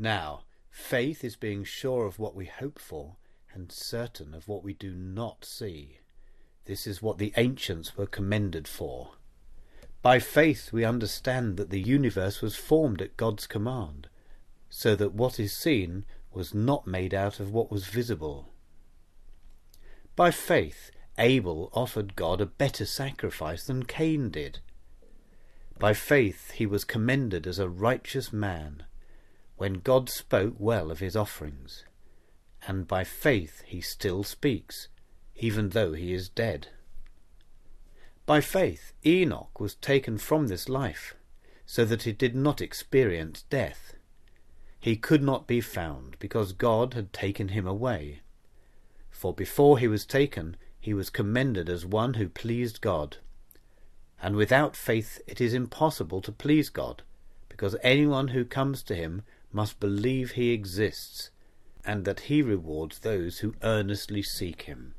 Now, faith is being sure of what we hope for and certain of what we do not see. This is what the ancients were commended for. By faith we understand that the universe was formed at God's command, so that what is seen was not made out of what was visible. By faith Abel offered God a better sacrifice than Cain did. By faith he was commended as a righteous man, when God spoke well of his offerings, and by faith he still speaks, even though he is dead. By faith Enoch was taken from this life, so that he did not experience death. He could not be found, because God had taken him away. For before he was taken, he was commended as one who pleased God. And without faith it is impossible to please God, because anyone who comes to him must believe he exists, and that he rewards those who earnestly seek him.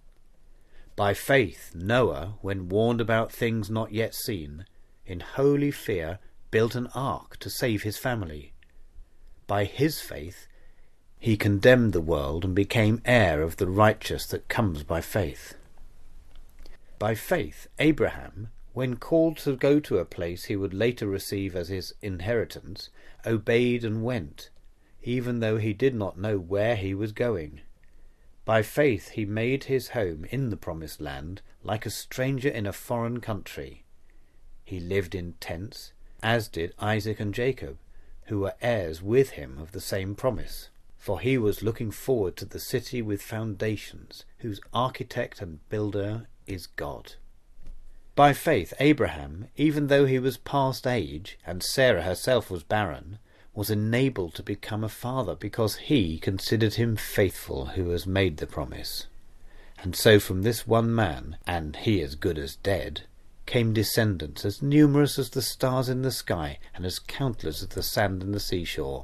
By faith Noah, when warned about things not yet seen, in holy fear built an ark to save his family. By his faith he condemned the world and became heir of the righteous that comes by faith. By faith Abraham, when called to go to a place he would later receive as his inheritance, obeyed and went, even though he did not know where he was going. By faith he made his home in the promised land, like a stranger in a foreign country. He lived in tents, as did Isaac and Jacob, who were heirs with him of the same promise. For he was looking forward to the city with foundations, whose architect and builder is God. By faith Abraham, even though he was past age, and Sarah herself was barren, was enabled to become a father, because he considered him faithful who has made the promise. And so from this one man, and he as good as dead, came descendants as numerous as the stars in the sky, and as countless as the sand in the seashore.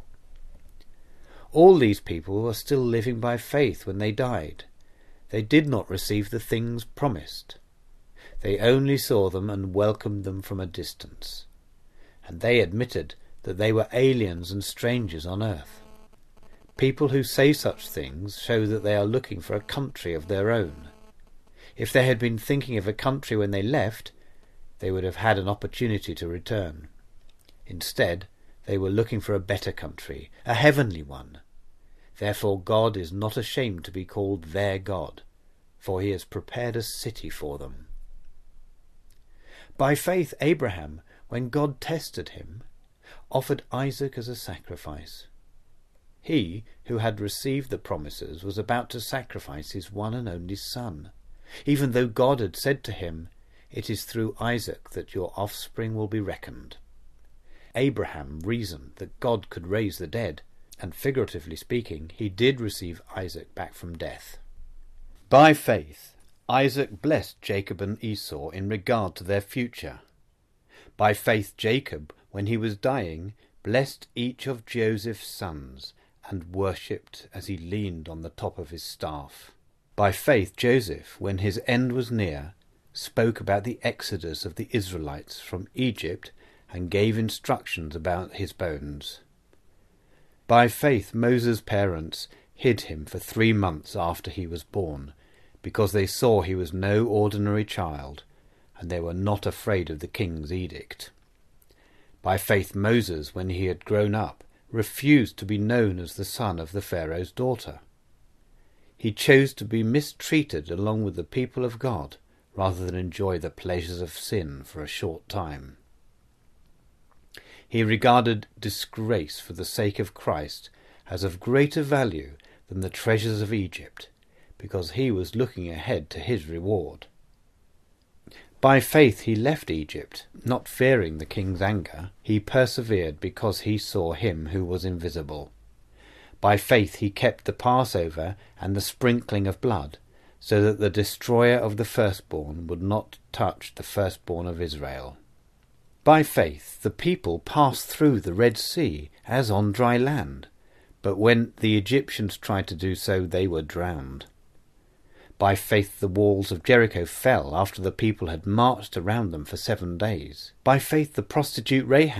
All these people were still living by faith when they died. They did not receive the things promised. They only saw them and welcomed them from a distance. And they admitted that they were aliens and strangers on earth. People who say such things show that they are looking for a country of their own. If they had been thinking of a country when they left, they would have had an opportunity to return. Instead, they were looking for a better country, a heavenly one. Therefore God is not ashamed to be called their God, for he has prepared a city for them. By faith Abraham, when God tested him, offered Isaac as a sacrifice. He, who had received the promises, was about to sacrifice his one and only son, even though God had said to him, "It is through Isaac that your offspring will be reckoned." Abraham reasoned that God could raise the dead, and figuratively speaking, he did receive Isaac back from death. By faith, Isaac blessed Jacob and Esau in regard to their future. By faith Jacob, when he was dying, blessed each of Joseph's sons, and worshipped as he leaned on the top of his staff. By faith Joseph, when his end was near, spoke about the exodus of the Israelites from Egypt, and gave instructions about his bones. By faith Moses' parents hid him for 3 months after he was born, because they saw he was no ordinary child, and they were not afraid of the king's edict. By faith Moses, when he had grown up, refused to be known as the son of the Pharaoh's daughter. He chose to be mistreated along with the people of God, rather than enjoy the pleasures of sin for a short time. He regarded disgrace for the sake of Christ as of greater value than the treasures of Egypt, because he was looking ahead to his reward. By faith he left Egypt, not fearing the king's anger. He persevered because he saw him who was invisible. By faith he kept the Passover and the sprinkling of blood, so that the destroyer of the firstborn would not touch the firstborn of Israel. By faith the people passed through the Red Sea as on dry land, but when the Egyptians tried to do so, they were drowned. By faith the walls of Jericho fell after the people had marched around them for 7 days. By faith the prostitute Rahab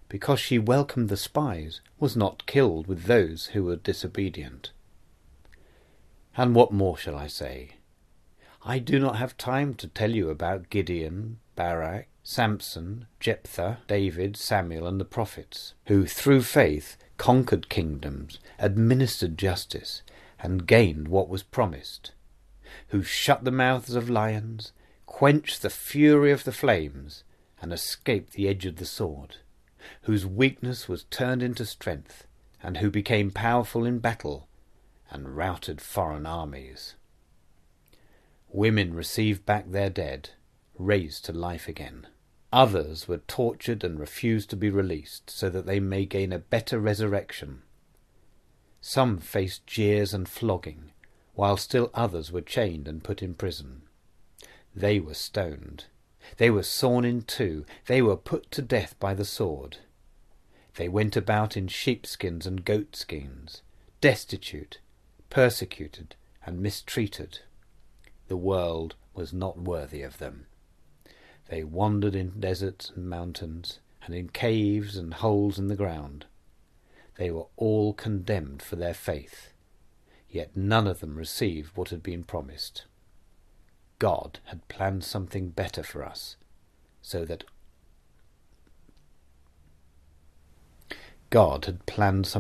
because she welcomed the spies, was not killed with those who were disobedient. And what more shall I say? I do not have time to tell you about Gideon, Barak, Samson, Jephthah, David, Samuel, and the prophets, who through faith conquered kingdoms, administered justice, and gained what was promised, who shut the mouths of lions, quenched the fury of the flames, and escaped the edge of the sword, whose weakness was turned into strength, and who became powerful in battle, and routed foreign armies. Women received back their dead, raised to life again. Others were tortured and refused to be released, so that they may gain a better resurrection. Some faced jeers and flogging, while still others were chained and put in prison. They were stoned. They were sawn in two. They were put to death by the sword. They went about in sheepskins and goatskins, destitute, persecuted, and mistreated. The world was not worthy of them. They wandered in deserts and mountains, and in caves and holes in the ground. They were all condemned for their faith, yet none of them received what had been promised. God had planned something better for us, so that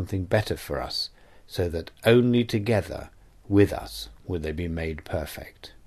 only together with us would they be made perfect.